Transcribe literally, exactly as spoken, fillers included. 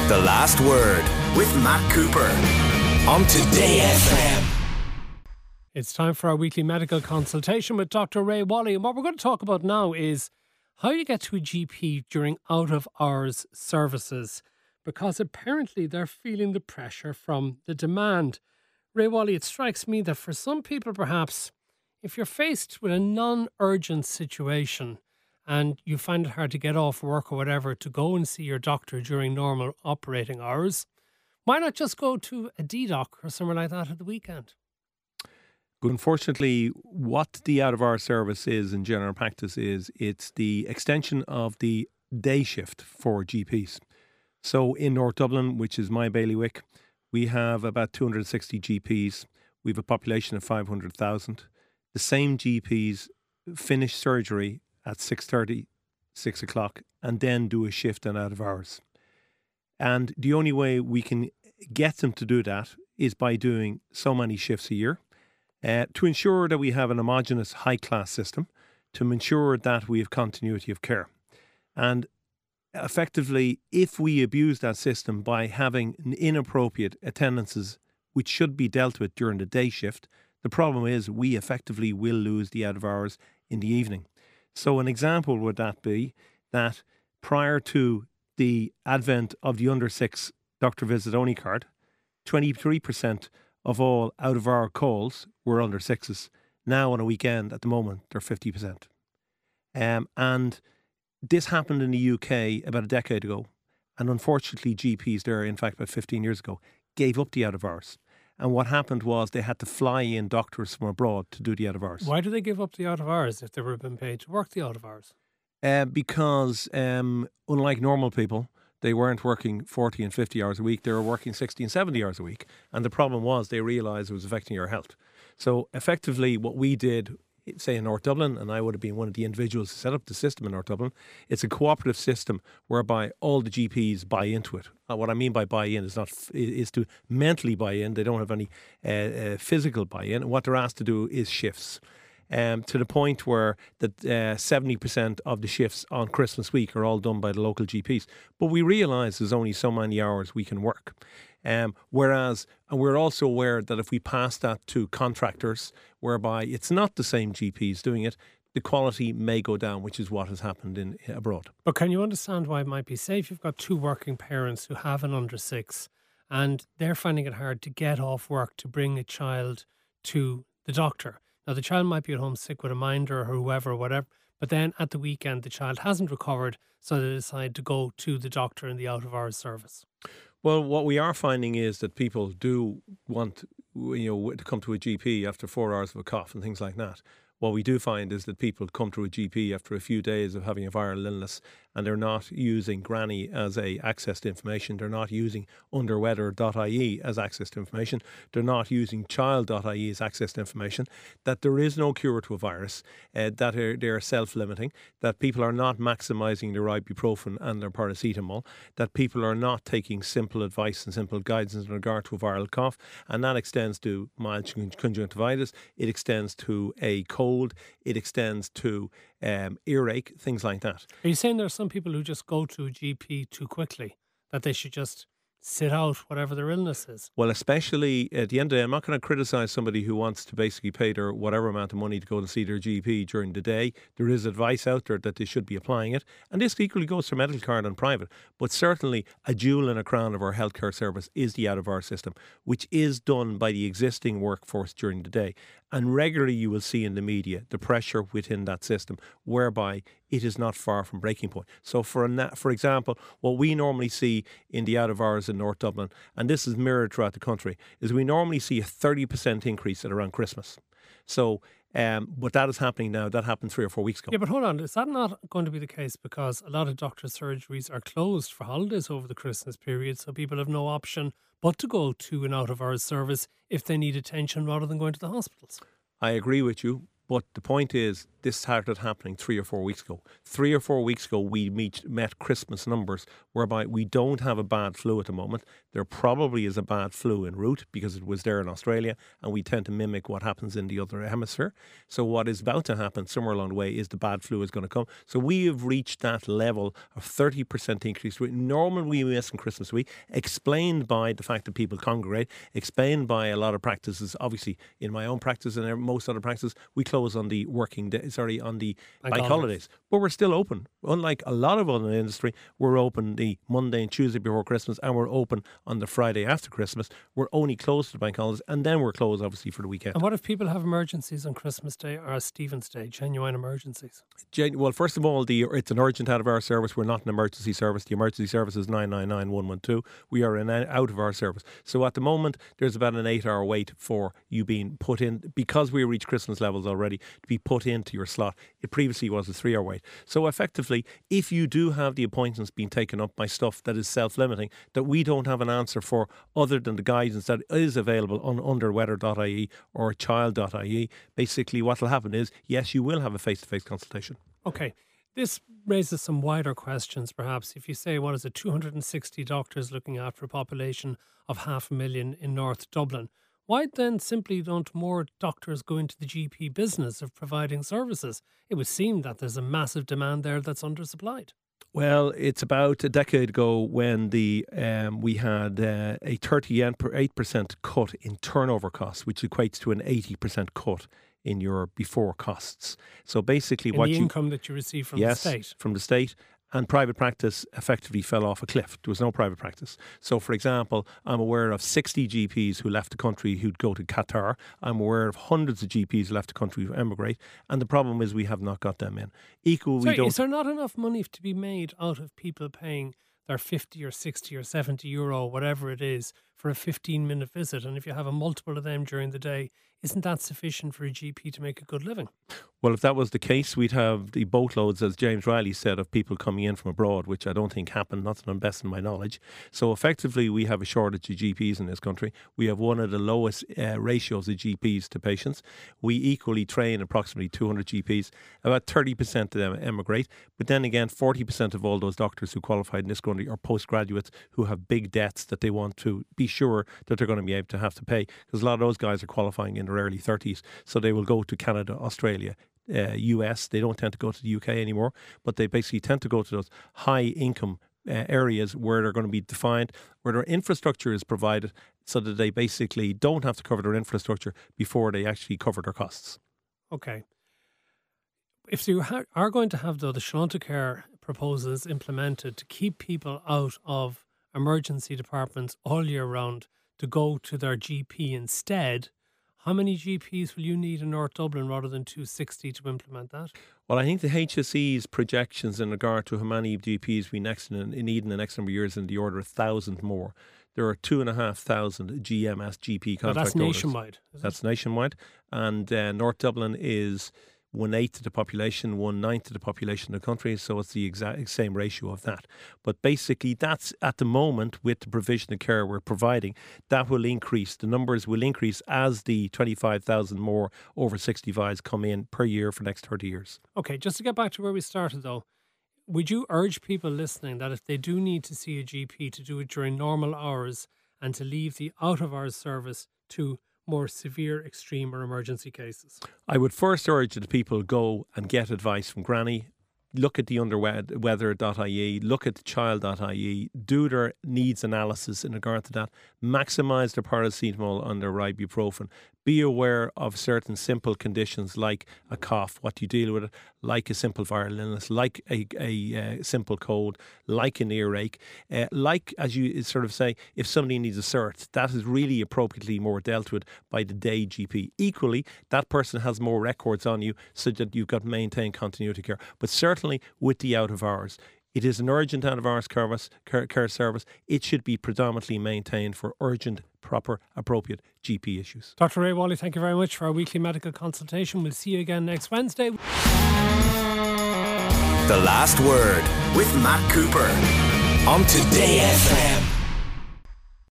The Last Word with Matt Cooper on Today F M. It's time for our weekly medical consultation with Doctor Ray Wally. And what we're going to talk about now is how you get to a G P during out-of-hours services, because apparently they're feeling the pressure from the demand. Ray Wally, it strikes me that for some people perhaps, if you're faced with a non-urgent situation and you find it hard to get off work or whatever to go and see your doctor during normal operating hours, why not just go to a D doc or somewhere like that at the weekend? Unfortunately, what the out-of-hours service is in general practice is it's the extension of the day shift for G Ps. So in North Dublin, which is my bailiwick, we have about two hundred sixty G Ps. We have a population of five hundred thousand. The same G Ps finish surgery at six thirty, six o'clock, and then do a shift and out of hours. And the only way we can get them to do that is by doing so many shifts a year uh, to ensure that we have an homogenous high-class system, to ensure that we have continuity of care. And effectively, if we abuse that system by having inappropriate attendances, which should be dealt with during the day shift, the problem is we effectively will lose the out of hours in the evening. So an example would that be that prior to the advent of the under six doctor visit only card, twenty-three percent of all out of hour calls were under sixes. Now on a weekend at the moment, they're fifty percent. Um, and this happened in the U K about a decade ago. And unfortunately, G Ps there, in fact, about fifteen years ago, gave up the out of hours. And what happened was they had to fly in doctors from abroad to do the out of hours. Why do they give up the out of hours if they were being paid to work the out of hours? Uh, because um, unlike normal people, they weren't working forty and fifty hours a week. They were working sixty and seventy hours a week. And the problem was they realised it was affecting your health. So effectively what we did, say in North Dublin, and I would have been one of the individuals who set up the system in North Dublin, it's a cooperative system whereby all the G Ps buy into it. Uh, what I mean by buy in is not is to mentally buy in. They don't have any uh, uh, physical buy in. What they're asked to do is shifts. Um, to the point where that uh, seventy percent of the shifts on Christmas week are all done by the local G Ps. But we realise there's only so many hours we can work. Um, whereas, and we're also aware that if we pass that to contractors, whereby it's not the same G Ps doing it, the quality may go down, which is what has happened in abroad. But can you understand why it might be? Say if you've got two working parents who have an under six and they're finding it hard to get off work to bring a child to the doctor. Now, the child might be at home sick with a minder or whoever, or whatever, but then at the weekend, the child hasn't recovered, so they decide to go to the doctor in the out-of-hours service. Well, what we are finding is that people do want, you know, to come to a G P after four hours of a cough and things like that. What we do find is that people come to a G P after a few days of having a viral illness and they're not using Granny as a access to information. They're not using underweather dot I E as access to information. They're not using child dot I E as access to information. That there is no cure to a virus, uh, that are, they're self-limiting, that people are not maximising their ibuprofen and their paracetamol, that people are not taking simple advice and simple guidance in regard to a viral cough, and that extends to mild conjunctivitis, it extends to a cold, it extends to um, earache, things like that. Are you saying there are some people who just go to a G P too quickly, that they should just sit out whatever their illness is? Well, especially at the end of the day, I'm not going to criticise somebody who wants to basically pay their whatever amount of money to go to see their G P during the day. There is advice out there that they should be applying it. And this equally goes for medical card and private. But certainly a jewel in a crown of our healthcare service is the out-of-hours system, which is done by the existing workforce during the day. And regularly you will see in the media the pressure within that system, whereby it is not far from breaking point. So for a, for example, what we normally see in the out-of-hours in North Dublin, and this is mirrored throughout the country, is we normally see a thirty percent increase at around Christmas. So, um, but that is happening now. That happened three or four weeks ago. Yeah, but hold on. Is that not going to be the case? Because a lot of doctors' surgeries are closed for holidays over the Christmas period, so people have no option but to go to an out-of-hours service if they need attention rather than going to the hospitals. I agree with you. But the point is this started happening three or four weeks ago. Three or four weeks ago, we meet, met Christmas numbers whereby we don't have a bad flu at the moment. There probably is a bad flu en route because it was there in Australia, and we tend to mimic what happens in the other hemisphere. So what is about to happen somewhere along the way is the bad flu is going to come. So we have reached that level of thirty percent increase. Normal we miss in Christmas week, explained by the fact that people congregate, explained by a lot of practices. Obviously, in my own practice and most other practices, we close on the working day, sorry, on the bank, bank holidays. But we're still open. Unlike a lot of other industry, we're open the Monday and Tuesday before Christmas, and we're open on the Friday after Christmas. We're only closed to the bank holidays, and then we're closed, obviously, for the weekend. And what if people have emergencies on Christmas Day or Stephen's Day, genuine emergencies? Gen- well, first of all, the it's an urgent out of our service. We're not an emergency service. The emergency service is nine nine nine, one one two. We are an out of our service. So at the moment, there's about an eight-hour wait for you being put in, because we reached Christmas levels already, to be put into your slot. It previously was a three-hour wait. So effectively, if you do have the appointments being taken up by stuff that is self-limiting, that we don't have an answer for other than the guidance that is available on underweather dot I E or child dot I E, basically what will happen is, yes, you will have a face-to-face consultation. Okay. This raises some wider questions, perhaps. If you say, what is it, two hundred sixty doctors looking after a population of half a million in North Dublin, why then simply don't more doctors go into the G P business of providing services? It would seem that there's a massive demand there that's undersupplied. Well, it's about a decade ago when the um, we had uh, a thirty-eight percent cut in turnover costs, which equates to an eighty percent cut in your before costs. So basically, in what the you income that you receive from yes, the state, from the state. And private practice effectively fell off a cliff. There was no private practice. So, for example, I'm aware of sixty G Ps who left the country who'd go to Qatar. I'm aware of hundreds of G Ps who left the country who emigrate. And the problem is we have not got them in. Equal, Sorry, we don't. Is there not enough money to be made out of people paying their fifty or sixty or seventy euro, whatever it is, for a fifteen minute visit? And if you have a multiple of them during the day, isn't that sufficient for a G P to make a good living? Well, if that was the case, we'd have the boatloads, as James Riley said, of people coming in from abroad, which I don't think happened, not to the best of my knowledge. So effectively, we have a shortage of G Ps in this country. We have one of the lowest uh, ratios of G Ps to patients. We equally train approximately two hundred G Ps. About thirty percent of them emigrate. But then again, forty percent of all those doctors who qualified in this country are postgraduates who have big debts that they want to be sure that they're going to be able to have to pay. Because a lot of those guys are qualifying in their early thirties. So they will go to Canada, Australia, Uh, U S. They don't tend to go to the U K anymore, but they basically tend to go to those high income uh, areas where they're going to be defined, where their infrastructure is provided so that they basically don't have to cover their infrastructure before they actually cover their costs. Okay. If you ha- are going to have, though, the Shlonta proposals implemented to keep people out of emergency departments all year round to go to their G P instead, how many G Ps will you need in North Dublin rather than two hundred sixty to implement that? Well, I think the H S E's projections in regard to how many G Ps we next need in the next number of years in the order of one thousand more. There are two and a half thousand G M S G P contract well, that's orders. nationwide. That's it? nationwide. And uh, North Dublin is one-eighth of the population, one-ninth of the population of the country, so it's the exact same ratio of that. But basically, that's at the moment, with the provision of care we're providing, that will increase. The numbers will increase as the twenty-five thousand more over sixty-fives come in per year for the next thirty years. Okay, just to get back to where we started, though, would you urge people listening that if they do need to see a G P, to do it during normal hours and to leave the out-of-hours service to more severe, extreme or emergency cases? I would first urge that people go and get advice from Granny. Look at the underweather dot I E, look at child dot I E, do their needs analysis in regard to that, maximise their paracetamol and their ibuprofen. Be aware of certain simple conditions like a cough, what you deal with it, like a simple viral illness, like a, a uh, simple cold, like an earache, uh, like, as you sort of say, if somebody needs a cert, that is really appropriately more dealt with by the day G P. Equally, that person has more records on you so that you've got maintained continuity care. But certainly with the out of hours, it is an urgent out-of-hours care, care service. It should be predominantly maintained for urgent, proper, appropriate G P issues. Doctor Ray Whalley, thank you very much for our weekly medical consultation. We'll see you again next Wednesday. The Last Word with Matt Cooper on Today F M.